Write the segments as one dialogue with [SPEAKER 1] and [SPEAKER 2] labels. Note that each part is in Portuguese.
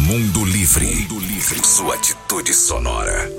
[SPEAKER 1] Mundo Livre. Sua atitude sonora.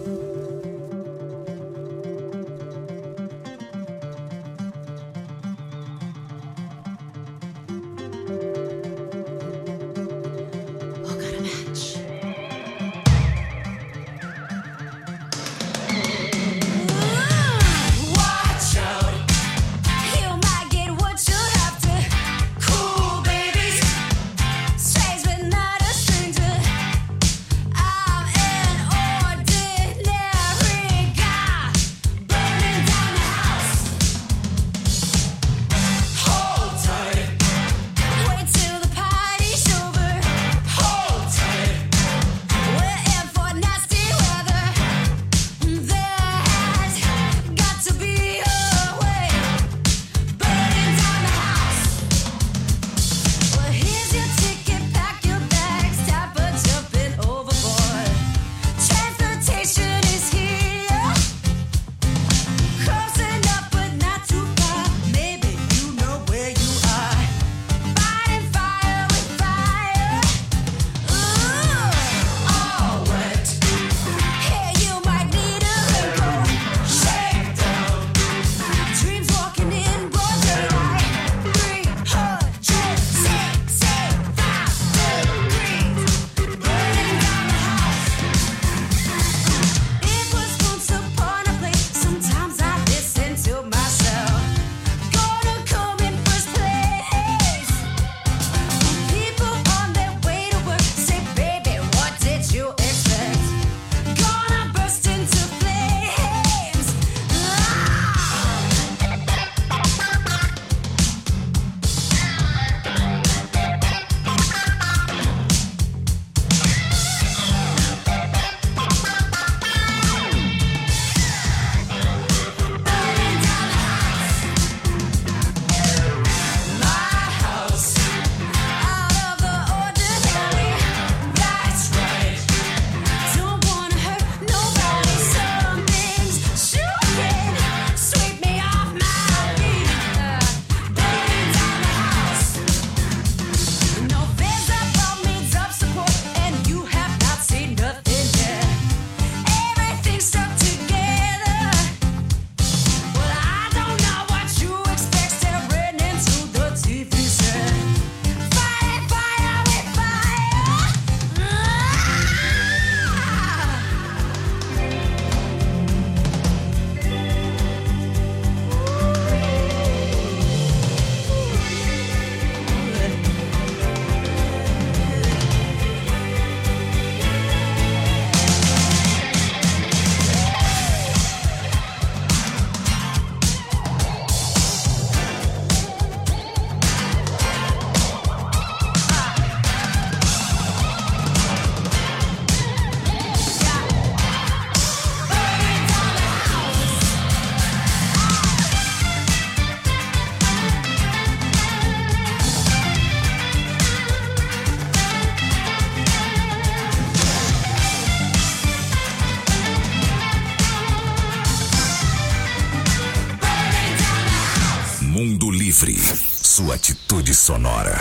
[SPEAKER 2] Mundo Livre, sua atitude sonora.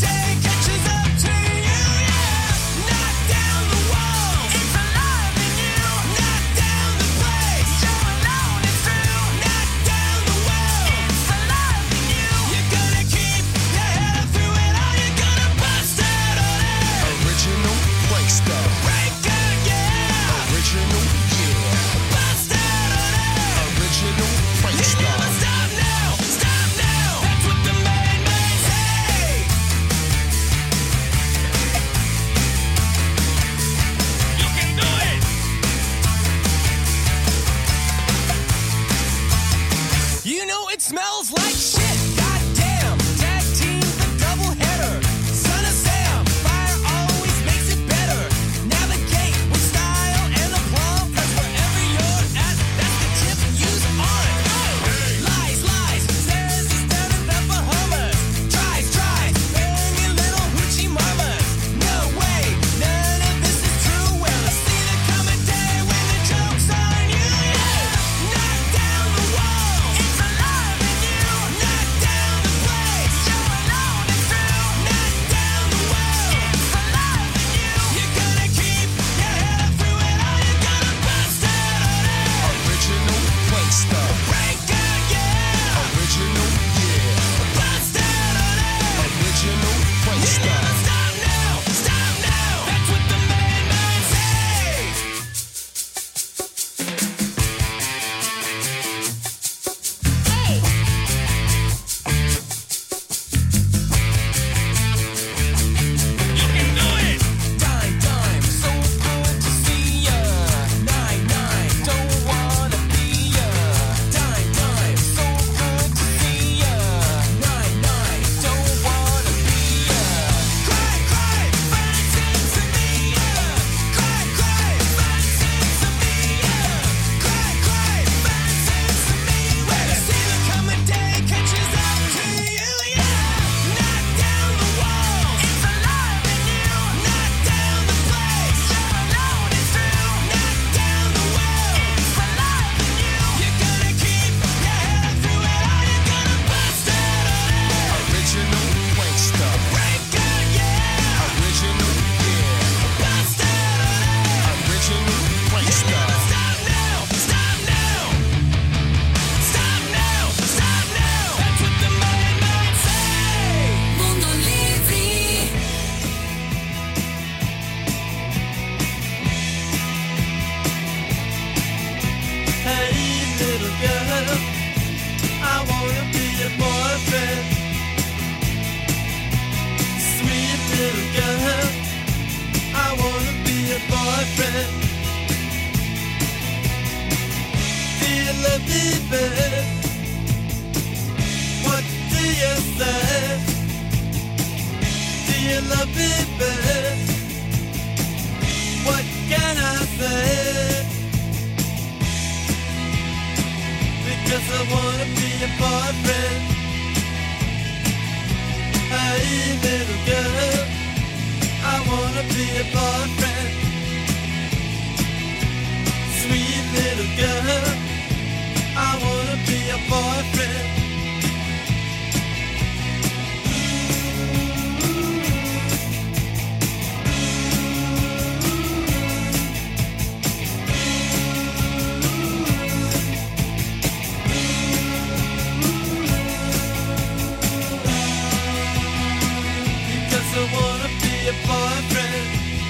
[SPEAKER 3] Knock down the wall. It's alive in you. wanna be a boyfriend, sweet little girl. I wanna be a boyfriend. Because I wanna be a boyfriend.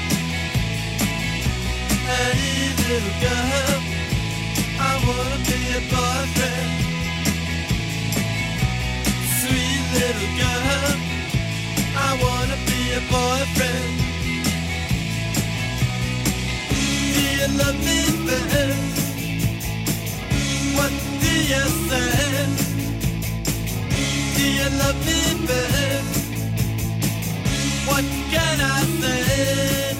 [SPEAKER 3] Hey little girl, I wanna be a boyfriend. Sweet little girl, I wanna be a boyfriend. Do you love me, babe? What do you say? Do you love me, babe? What can I say?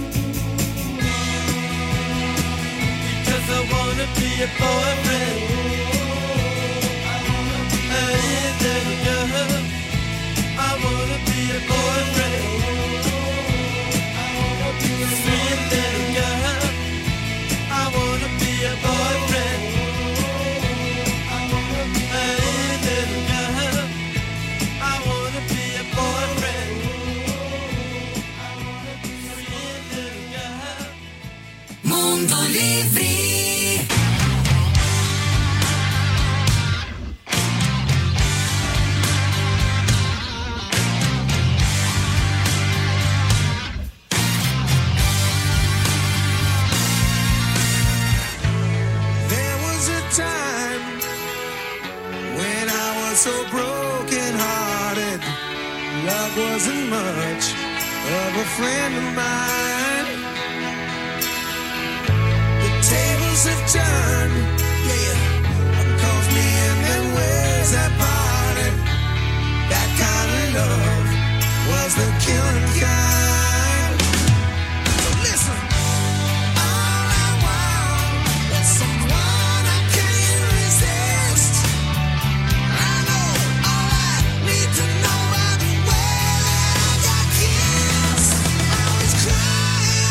[SPEAKER 3] Because I wanna be a boyfriend. Hey little girl, I wanna be a boyfriend. Sweet little girl, I wanna be a boyfriend. Hey little girl, I wanna be a boyfriend. Sweet little girl.
[SPEAKER 4] Mundo Livre.
[SPEAKER 3] There was a time when I was so broken hearted. Love wasn't much of a friend of mine. The tables have turned, yeah, cause me and them ways have parted. That kind of love was the killing kind. So listen, all I want is someone I can't resist. I know all I need to know by the way that I got kissed. I was crying.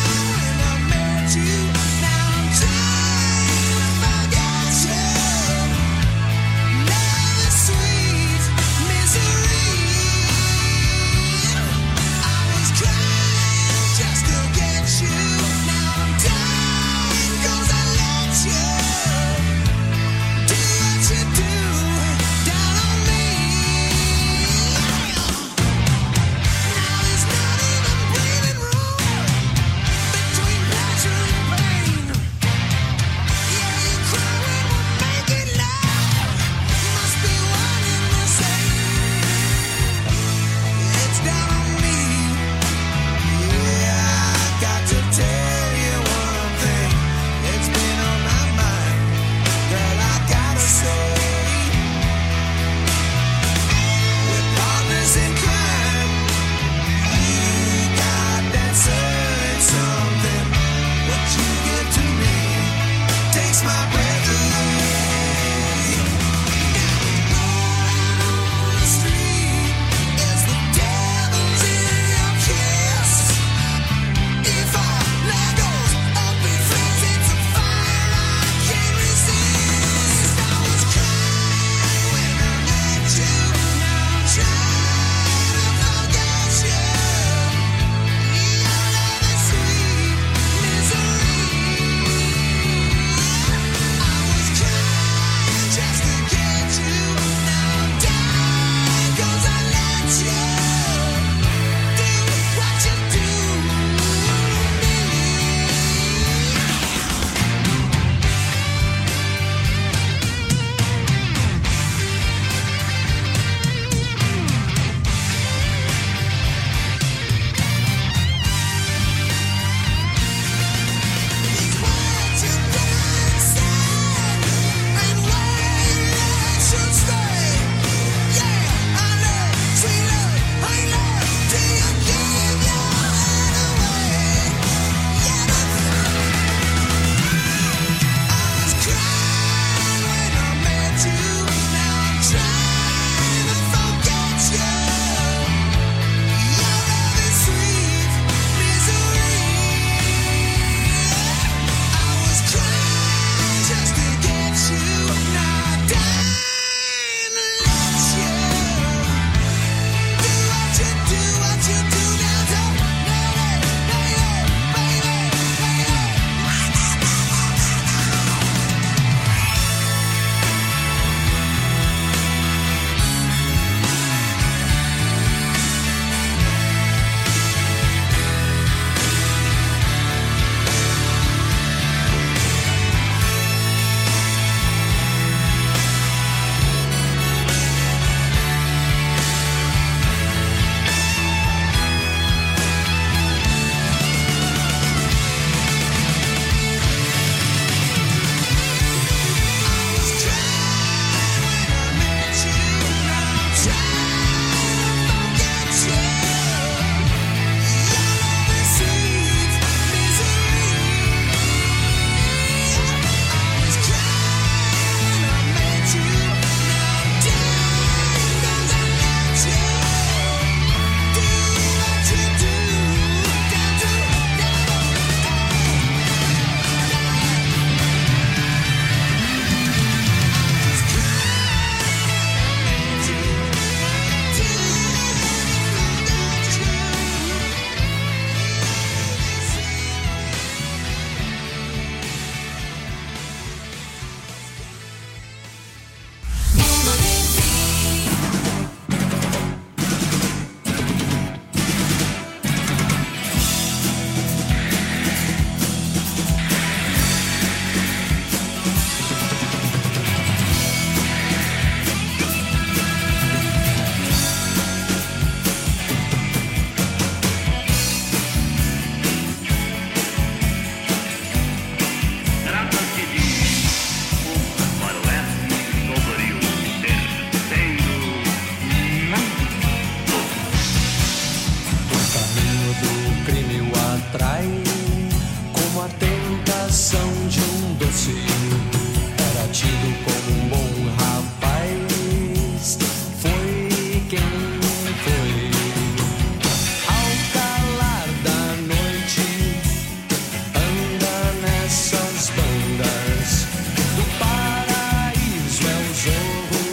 [SPEAKER 3] a tentação de um doce. Era tido como um bom rapaz. Foi quem foi. Ao calar da noite, anda nessas bandas. Do paraíso é o zorro,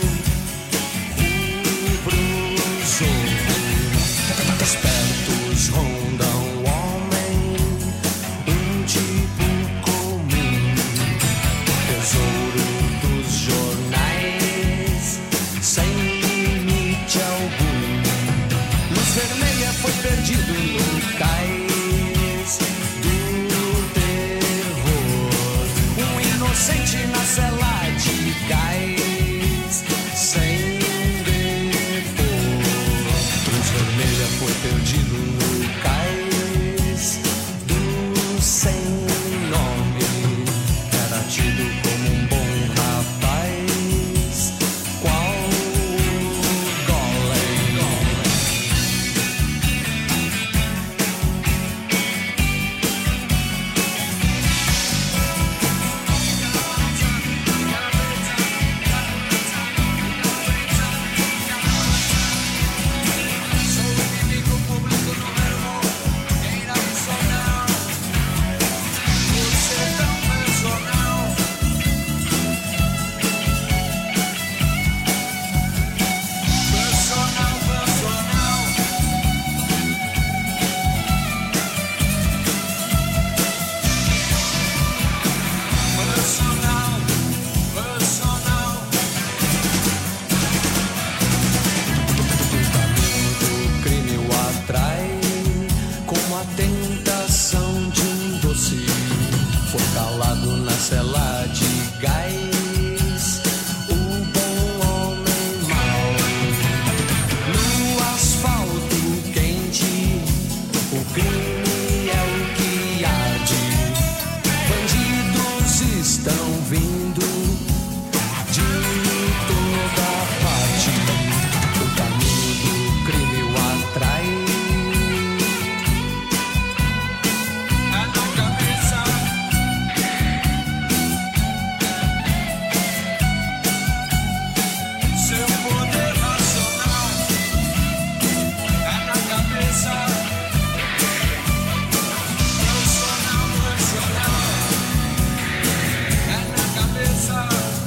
[SPEAKER 3] o zorro. Espertos rondam o homem, um tipo comum. Tesouro dos jornais, sem limite algum. Luz vermelha foi perdido no cais do terror. Um inocente na cela de gás, sem depor. Luz vermelha foi perdido no cais do sem nome. Era tido como um bom rapaz, qual Golem. O crime o atrai como a tentação de um doce. Foi calado na cela de gás o bom homem mau. No asfalto quente, o crime é o que arde. Bandidos estão vindo de toda parte. O caminho do crime o atrai. É na cabeça. Seu poder racional. É na cabeça. Racional. É na cabeça.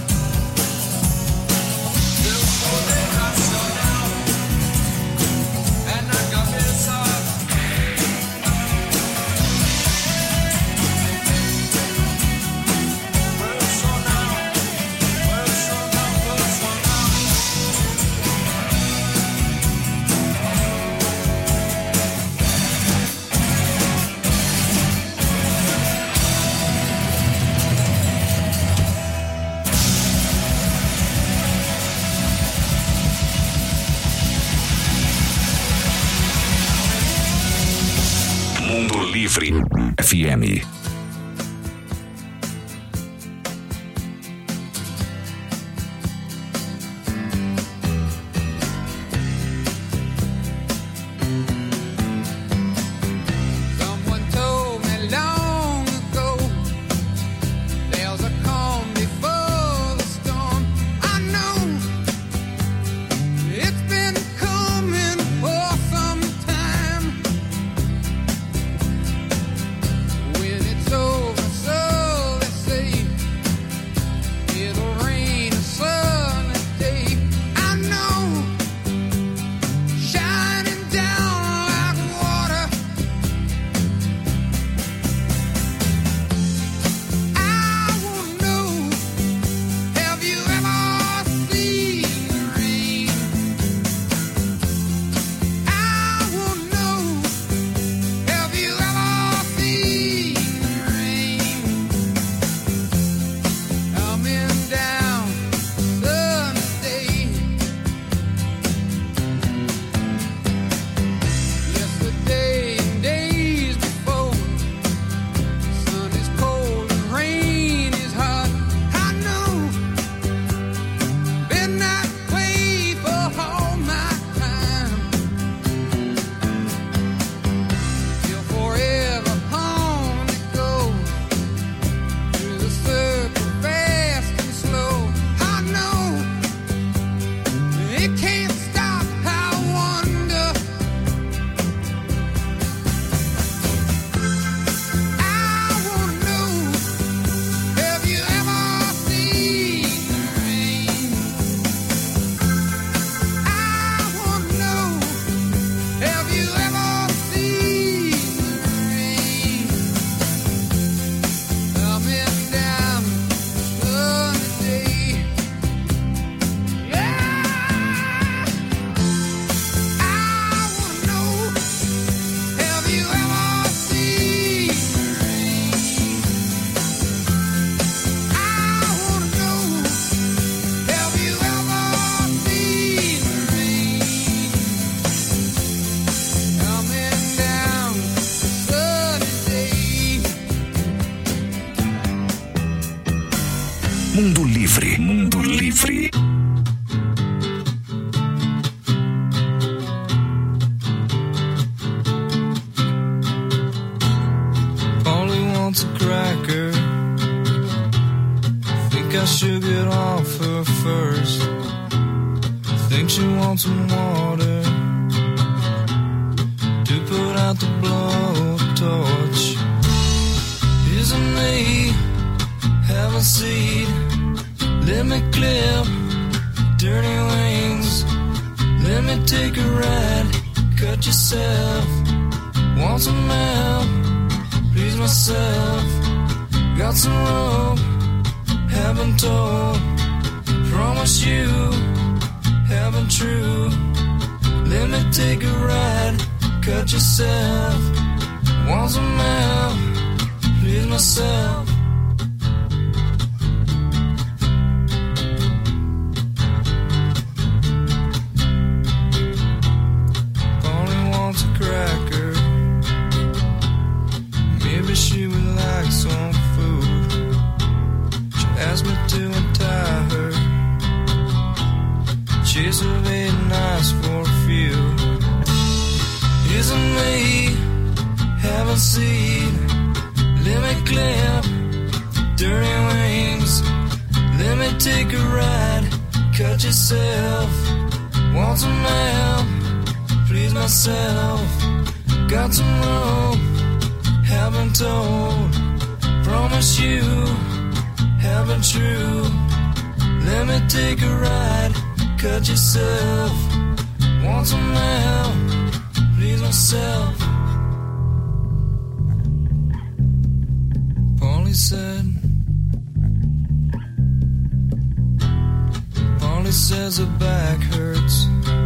[SPEAKER 3] Seu poder racional. É na cabeça.
[SPEAKER 2] Mundo Livre FM.
[SPEAKER 5] Someone told me long ago, there's a calm before the storm. I know it's been coming for some time. When it's
[SPEAKER 2] Mundo Livre. Mundo Livre.
[SPEAKER 6] Polly wants a cracker. Think I should get off her first. Think she wants some water to put out the blowtorch. Isn't me have a seat? Let me clip dirty wings. Let me take a ride. Cut yourself. Want some help? Please myself. Got some rope. Haven't told. Promise you. Haven't true. Let me take a ride. Cut yourself. Want some help? Please myself. Polly wants a cracker. Maybe she would like some food. She asked me to untie her. Chase of 8 nights for a few. Isn't me having seed? Let me clip dirty wings. Let me take a ride. Cut yourself. Want some help? Please myself. Got some rope. Haven't told. Promise you. Haven't true. Let me take a ride. Cut yourself. Want some help? Please myself. Polly said. Polly says her back hurts.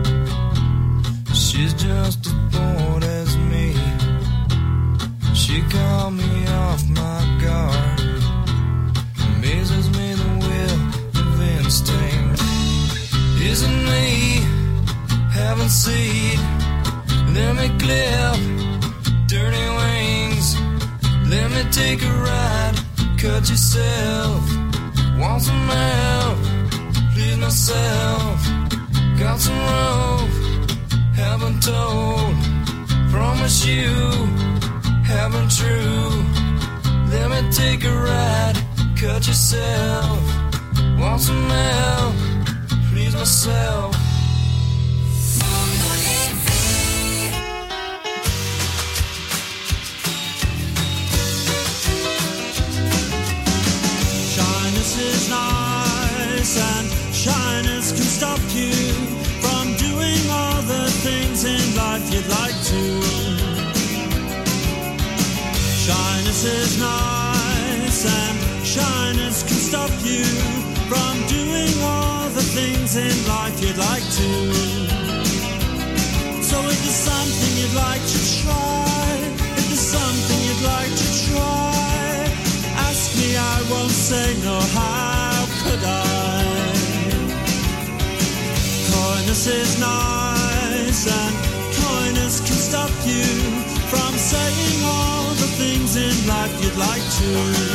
[SPEAKER 6] She's just as bored as me. She called me off my guard. Amazes me the will of instinct. Isn't me having seed? Let me clip dirty wings. Let me take a ride. Cut yourself. Want some help? Please myself. Got some rope. Haven't told. Promise you. Haven't true. Let me take a ride. Cut yourself. Want some help? Please myself.
[SPEAKER 7] Shyness is nice, and shyness can stop you from doing all the things in life you'd like to. Shyness is nice, and shyness can stop you from doing all the things in life you'd like to. So if there's something you'd like to try, if there's something you'd like to try, ask me, I won't say no, how could I? Coyness is nice, and coyness can stop you from saying all the things in life you'd like to.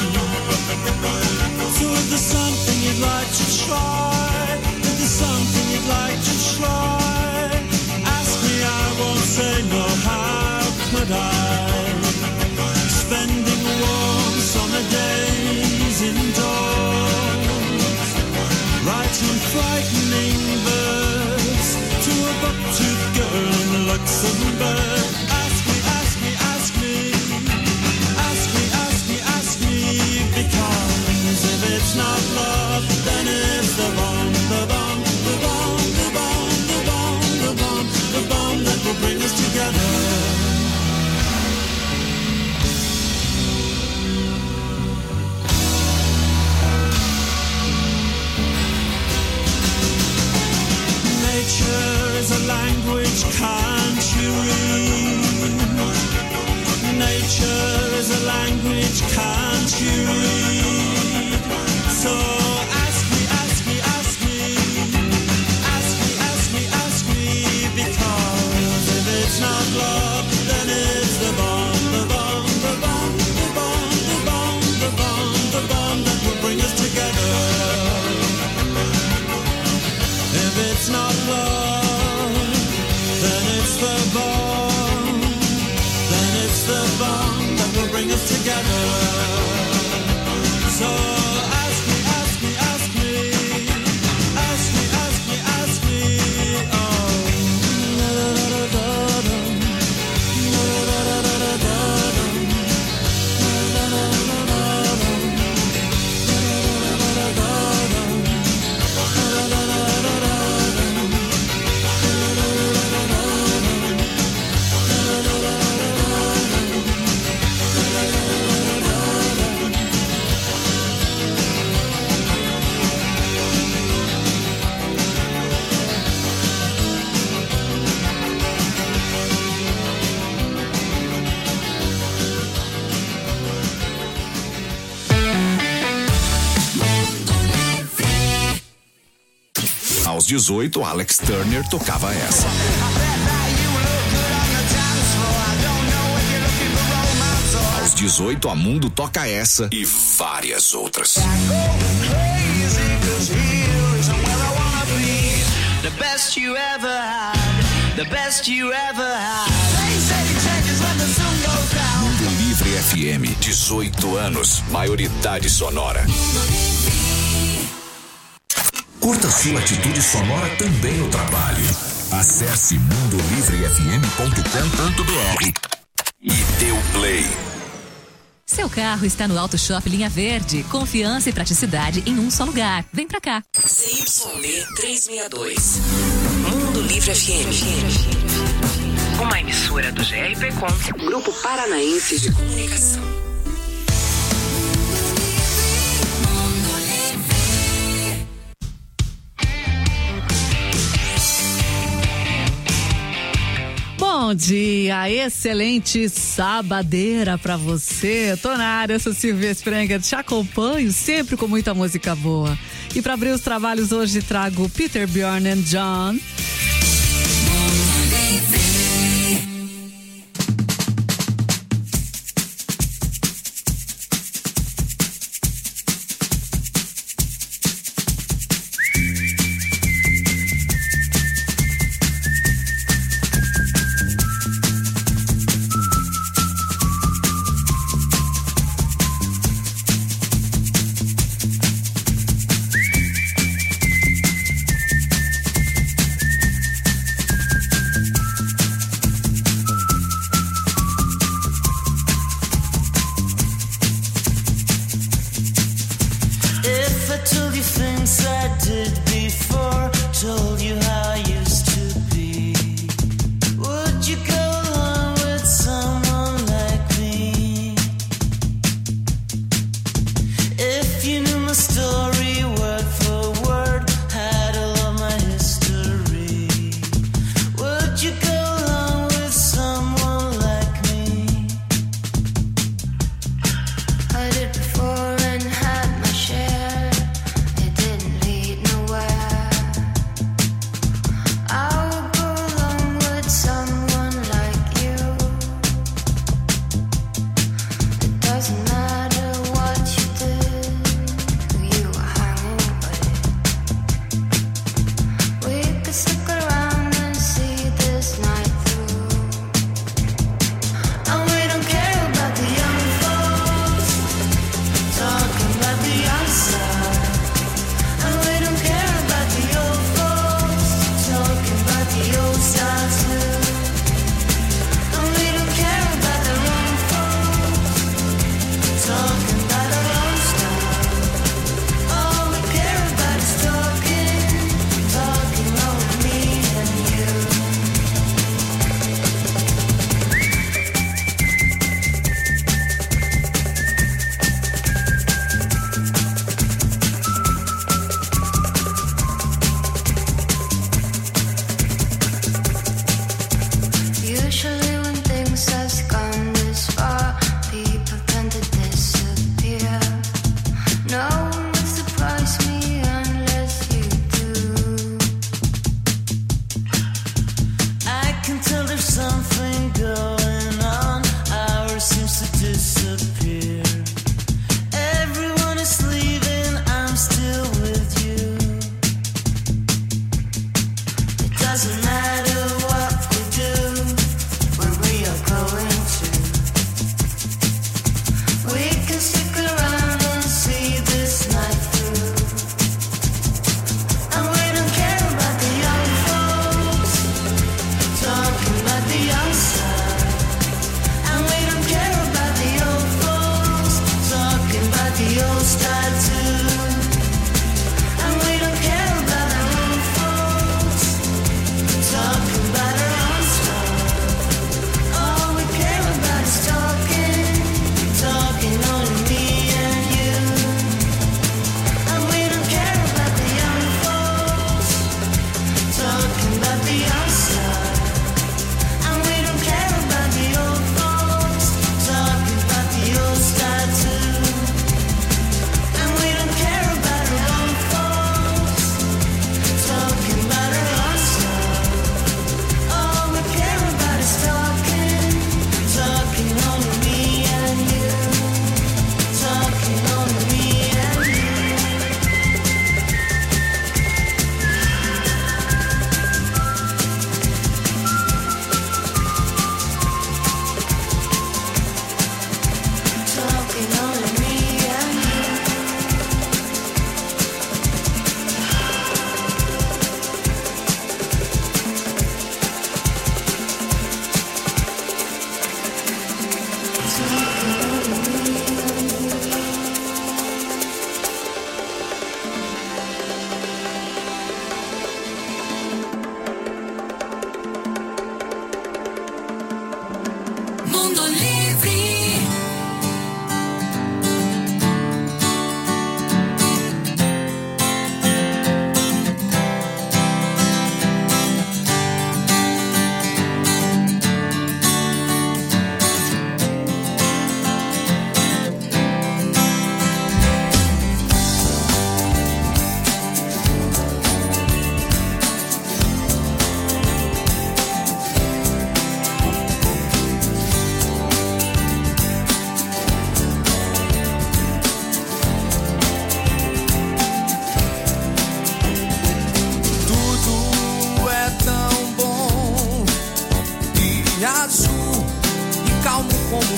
[SPEAKER 7] So if there's something you'd like to try, if there's something you'd like to try, ask me, I won't say no, how could I? Spending warm summer days indoors, writing frightening verse to a buck-toothed girl in Luxembourg. Ask me, ask me, ask me, ask me, ask me, ask me, because if it's not love, then it's the bomb, the bomb, the bomb, the bomb, the bomb, the bomb, the bomb that will bring us together. Nature is a language, can't you read? Nature is a language, can't you read? So ask me, ask me, ask me, ask me, ask me, ask me, because if it's not love, then it's the bomb, the bomb, the bomb, the bomb, the bomb, the bomb, the bomb that will bring us together.
[SPEAKER 1] Aos 18, Alex Turner tocava essa. Aos 18, a Mundo toca essa e várias outras.
[SPEAKER 3] The best you ever had, the best you ever had.
[SPEAKER 1] Mundo Livre FM, 18 anos, maioridade sonora.
[SPEAKER 2] Curta sua atitude sonora também no trabalho. Acesse mundolivrefm.com.br
[SPEAKER 1] E dê o play.
[SPEAKER 8] Seu carro está no Auto Shop Linha Verde. Confiança e praticidade em um só lugar. Vem pra cá.
[SPEAKER 4] CYB 362. Mundo Livre FM. Uma emissora do GRPcom, Grupo Paranaense de Comunicação.
[SPEAKER 9] Bom dia, excelente sabadeira pra você. Tô na área, sou Silvia Sprenger, te acompanho sempre com muita música boa. E pra abrir os trabalhos hoje trago Peter, Bjorn and John.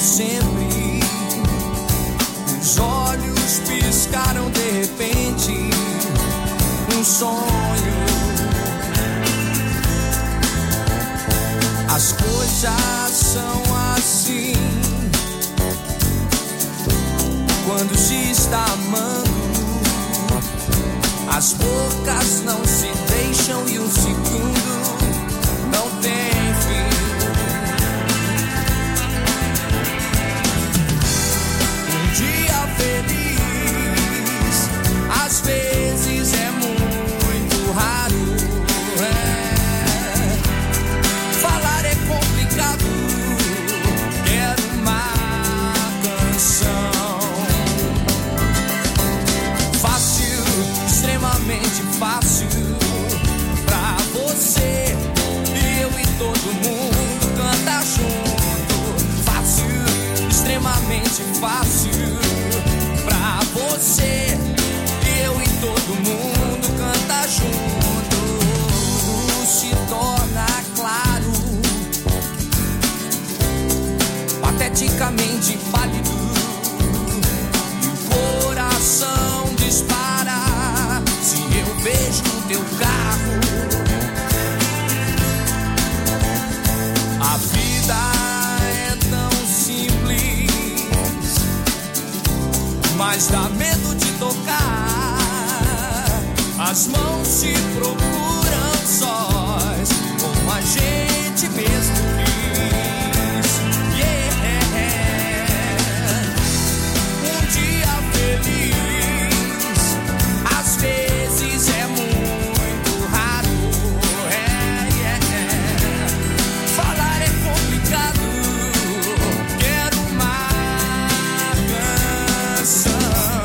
[SPEAKER 3] sempre. Os olhos piscaram de repente, um sonho. As coisas são assim quando se está amando. As bocas não se deixam e um segundo não tem fim. Um dia feliz às vezes é muito raro. Falar é complicado. Quero uma canção fácil, extremamente fácil pra você. Eu e todo mundo canta junto. Fácil, extremamente fácil pra você. Eu e todo mundo canta junto. Se torna claro, pateticamente pálido, e o coração dispara se eu vejo o teu carro. A vida é tão simples, mas dá medo de tocar. As mãos se procuram sós, como a gente mesmo quis. Um dia feliz às vezes é muito raro. Falar é complicado. Quero uma canção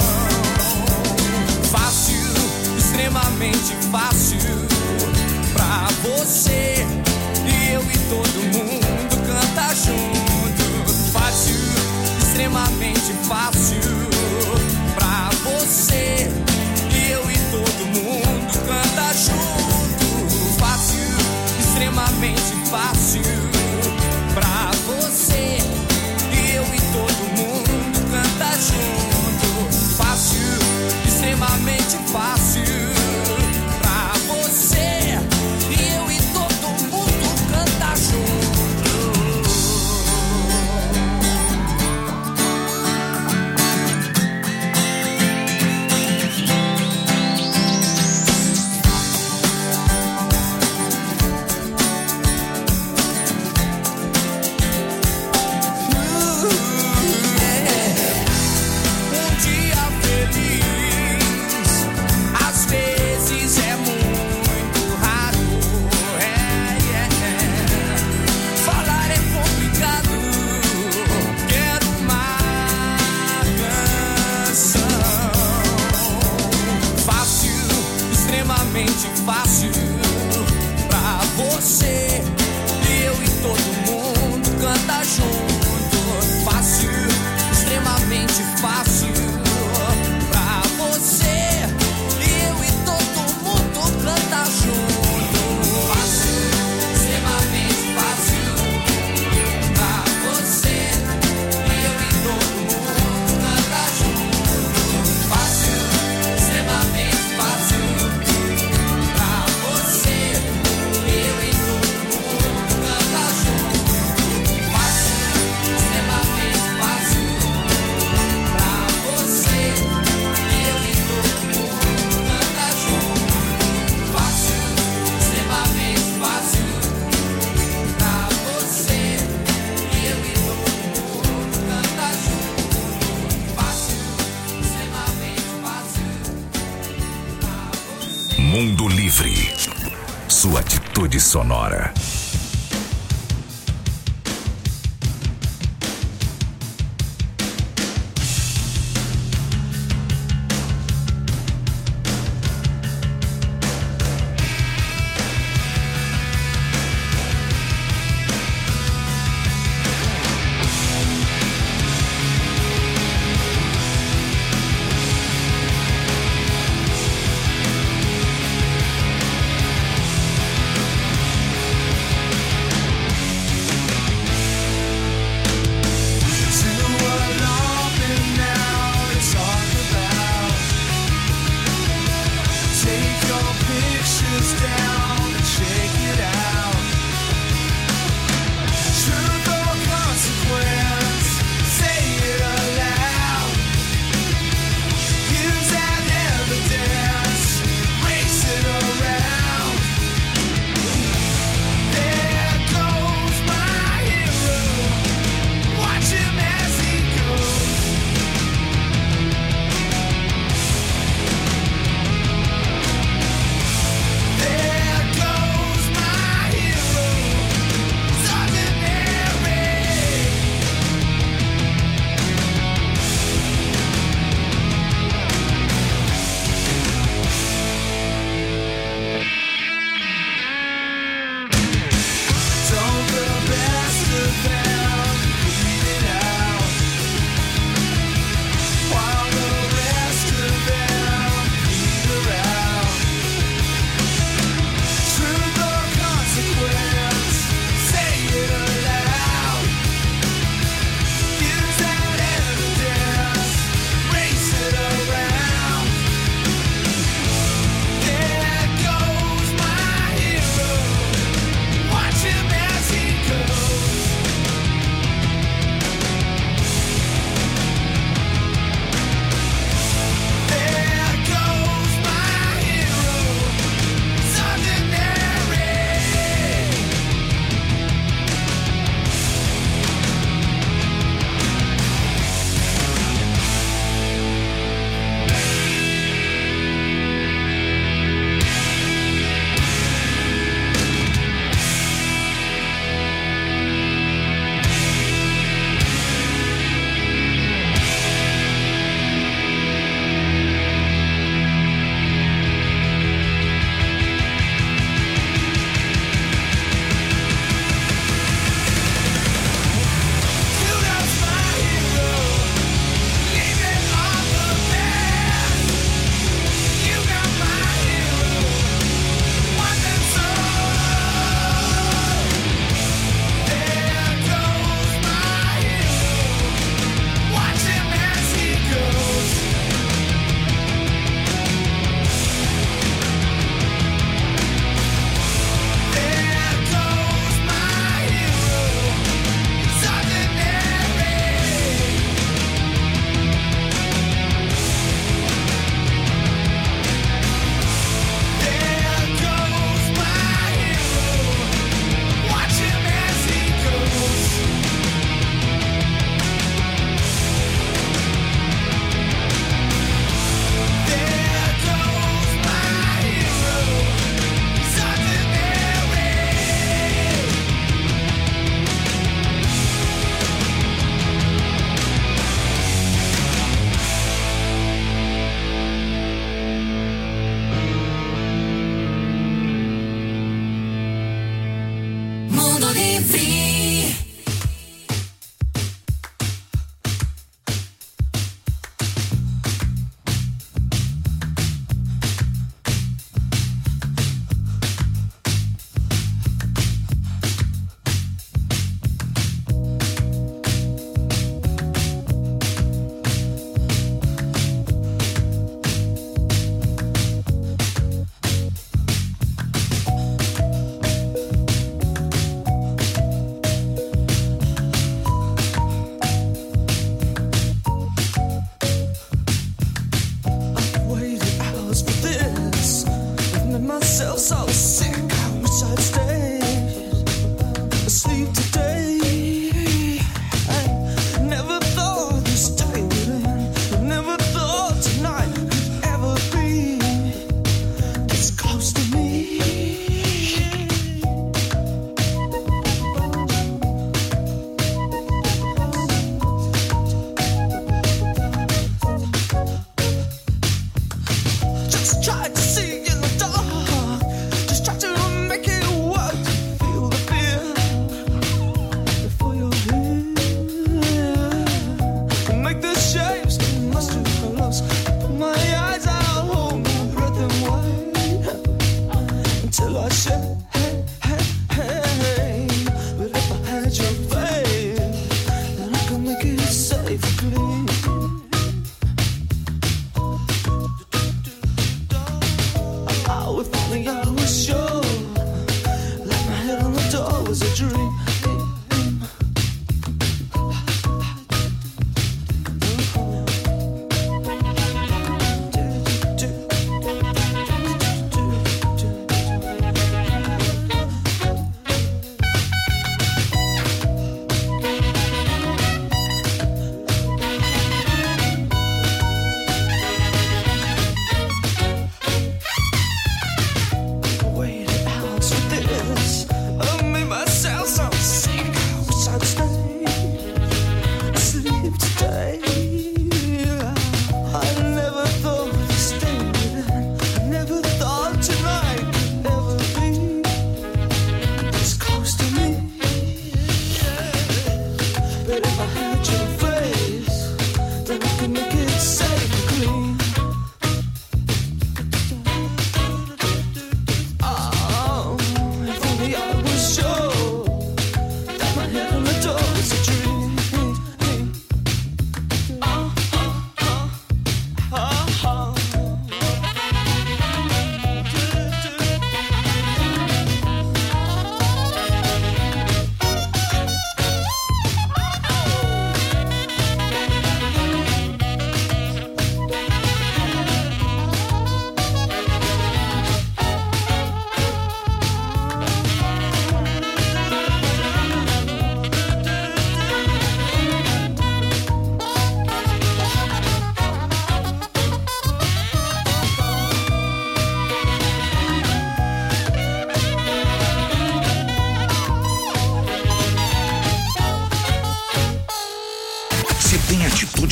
[SPEAKER 3] fácil, extremamente fácil pra você. Eu e todo mundo canta junto. Fácil, extremamente fácil pra você. Eu e todo mundo canta junto. Fácil, extremamente fácil pra você. Eu e todo mundo canta junto. Fácil, extremamente fácil pra você. Eu e todo mundo canta junto. Um dia feliz às vezes é muito raro. Falar é complicado. Quero uma canção fácil, extremamente fácil pra você. Eu e todo mundo canta junto. Fácil, extremamente fácil pra você. Eu e todo mundo canta junto. Fácil, extremamente fácil pra você. Eu e todo mundo canta junto. Fácil, extremamente fácil pra você. Eu e todo mundo canta junto. Fácil, extremamente fácil pra você. Eu e todo mundo canta junto. Fácil, extremamente fácil pra você. Eu e todo mundo canta junto. Fácil, extremamente fácil pra você.
[SPEAKER 2] Mundo Livre. Sua atitude sonora.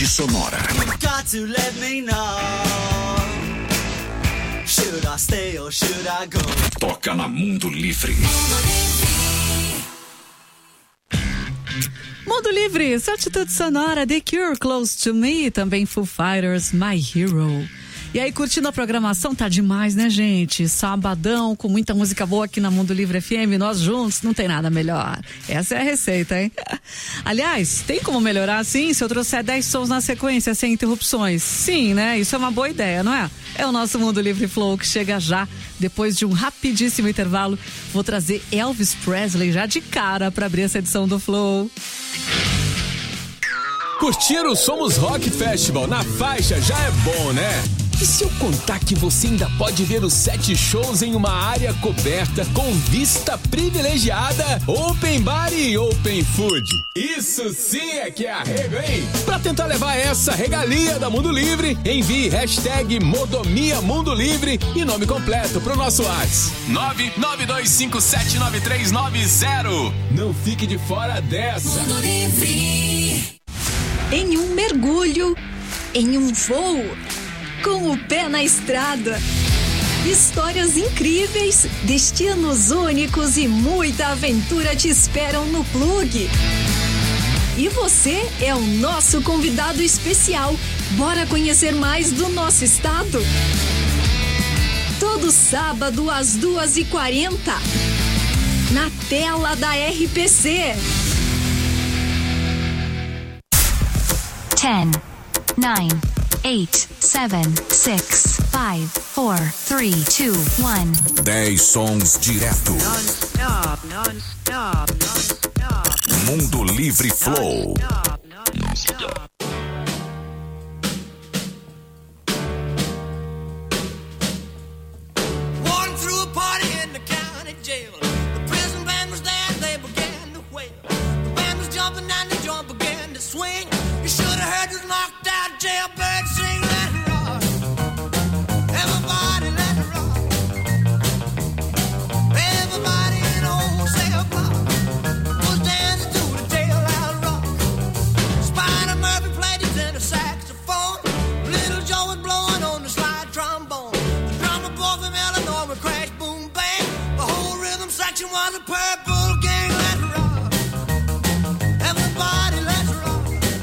[SPEAKER 1] sonora.
[SPEAKER 7] You've got to let me know. Should I stay or should I go?
[SPEAKER 1] Toca na Mundo Livre.
[SPEAKER 9] Mundo Livre, sua atitude sonora, The Cure, Close to Me, também Foo Fighters, My Hero. E aí, curtindo a programação, tá demais, né, gente? Sabadão, com muita música boa aqui na Mundo Livre FM, nós juntos, não tem nada melhor. Essa é a receita, hein? Aliás, tem como melhorar, sim, se eu trouxer 10 sons na sequência, sem interrupções? Sim, né? Isso é uma boa ideia, não é? É o nosso Mundo Livre Flow que chega já, depois de um rapidíssimo intervalo. Vou trazer Elvis Presley já de cara para abrir essa edição do Flow.
[SPEAKER 10] Curtir o Somos Rock Festival na faixa já é bom, né? E se eu contar que você ainda pode ver os 7 shows em uma área coberta com vista privilegiada, open bar e open food? Isso sim é que é arrego, hein? Pra tentar levar essa regalia da Mundo Livre, envie hashtag Modomia Mundo Livre e nome completo pro nosso WhatsApp 992579390. Não fique de fora dessa.
[SPEAKER 11] Mundo Livre. Em um mergulho, em um voo, com o pé na estrada. Histórias incríveis, destinos únicos e muita aventura te esperam no Plug. E você é o nosso convidado especial. Bora conhecer mais do nosso estado? Todo sábado às 2h40, na tela da RPC.
[SPEAKER 12] 10, 9, 8, 7, 6, 5, 4, 3, 2, 1.
[SPEAKER 1] 10 sons direto.
[SPEAKER 7] Non-stop, non-stop, non-stop.
[SPEAKER 1] Mundo Livre Flow.
[SPEAKER 7] Non-stop. Walking through a party in the county jail. The prison band was there, they began to wail. The band was jumping and the joint began to swing. You should have heard this knocked out jailbird sing. Let it rock. Everybody let it rock. Everybody in old cell block was dancing to the jailhouse rock. Spider Murphy played his tenor saxophone. Little Joe was blowing on the slide trombone. The drummer boy from Illinois would crash, boom, bang. The whole rhythm section was a purple gang. Let it rock. Everybody let it rock.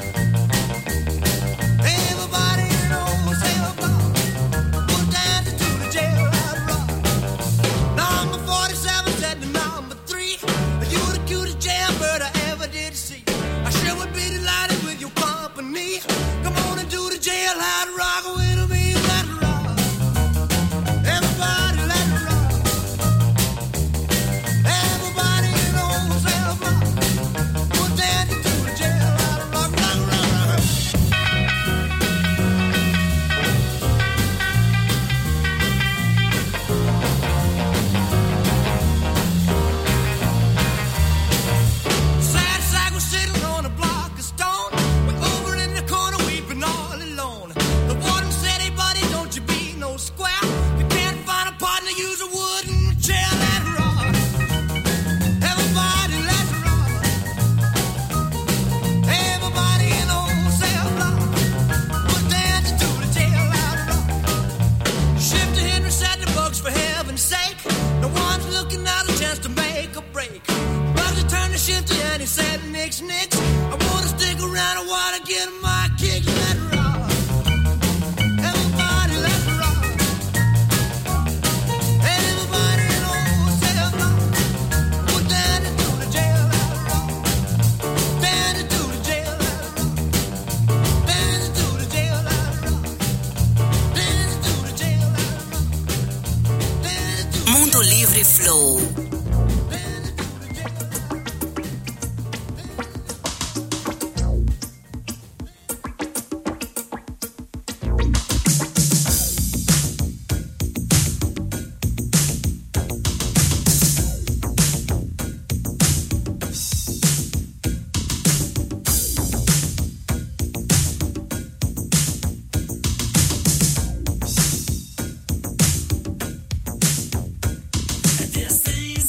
[SPEAKER 7] Everybody in old cell block was dancing to the jailhouse rock. Number 47 said to number 3, you the cutest jailbird I ever did see. I sure would be delighted with your company. Come on and do the jailhouse rock with me. Let it rock. Everybody let it rock. Everybody in old cell block was dancing to the jailhouse rock. Rock, rock, rock. Sad sack was sitting on a block of stone. We're over in the corner weeping all alone. The warden said, hey buddy, don't you be no square. You can't find a partner, use a wooden chair. Let it rock. Everybody let it rock. Everybody in old cell block was dancing to the jailhouse rock. Shifter Henry said the books for heaven's sake. No one's looking at a chance to make a break. Roger turned to Shifter and he said, nix, nix. I wanna stick around, I wanna get my kick. Let it rock. Everybody let it rock. Everybody in old cell block was dancing to the jailhouse rock. Dancing to the jailhouse rock. Dancing to the jailhouse rock. Dancing to the jailhouse rock. Dancing to
[SPEAKER 4] Mundo Livre Flow.
[SPEAKER 7] This is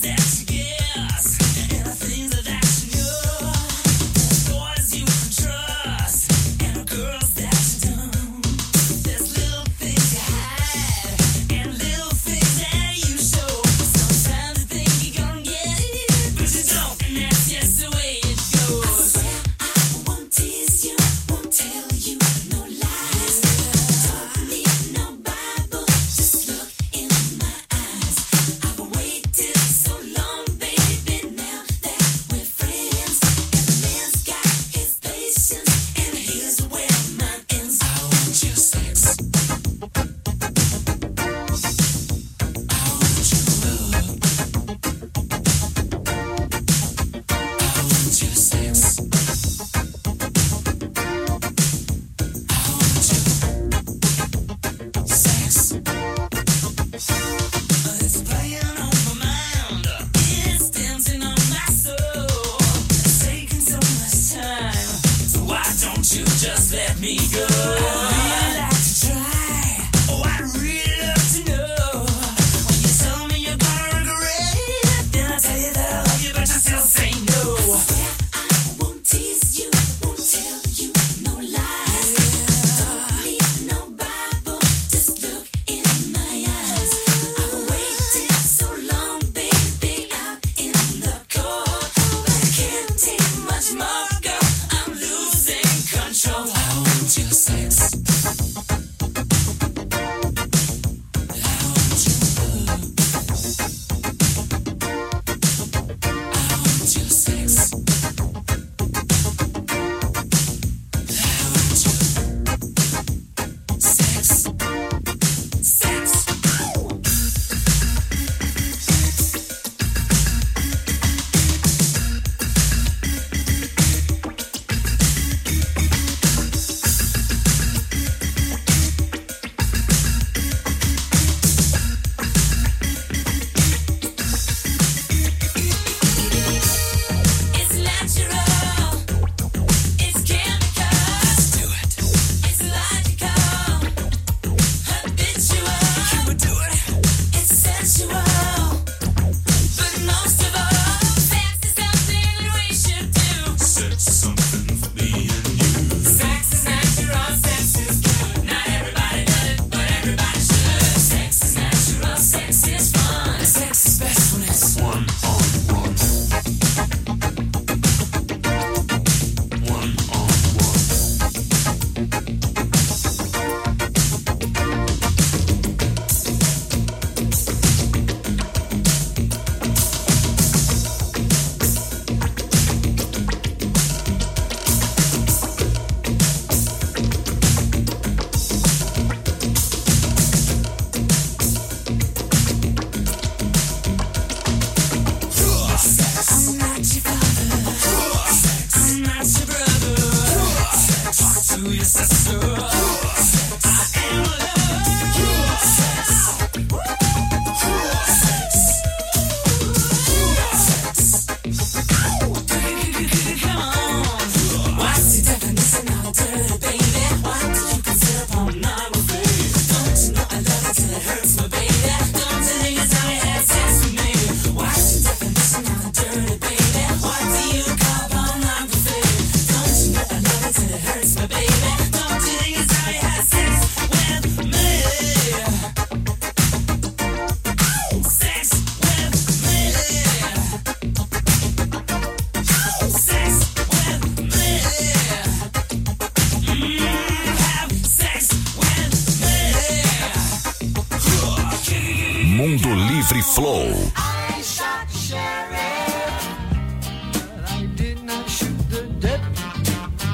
[SPEAKER 2] Mundo Livre Flow.
[SPEAKER 3] I shot the sheriff, but I did not shoot the deputy.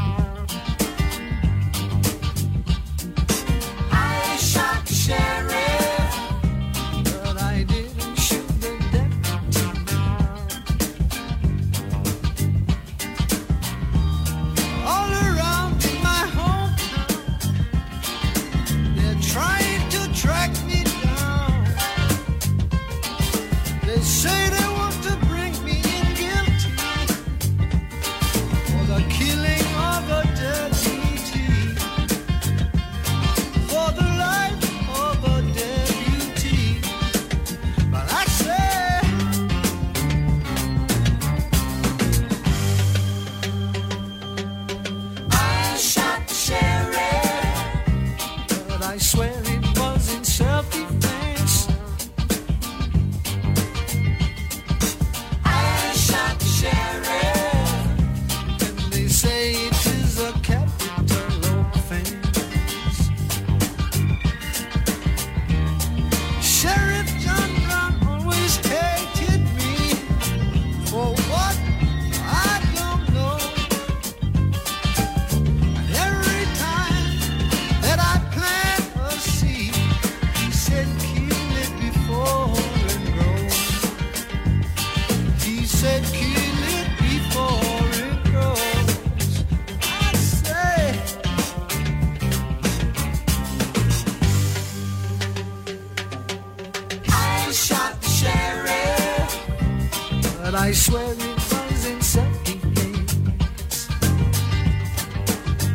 [SPEAKER 3] I shot the sheriff, but I didn't shoot the deputy. All around in my hometown, they're trying to track me down. They say they want to bring me in guilty for the killing of a deputy, for the life of a deputy. But I say, I shot the sheriff, but I swear it was in self-defense. I shot the sheriff, and they say it is a capital offense. Sheriff John Brown always hated me for what I don't know. And every time that I plant a seed, he said kill it before it grows. He said kill it before it grows. I say, I shot the sheriff, but I swear it was in self-defense.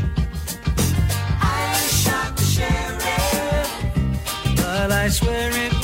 [SPEAKER 3] I shot the sheriff, but I swear it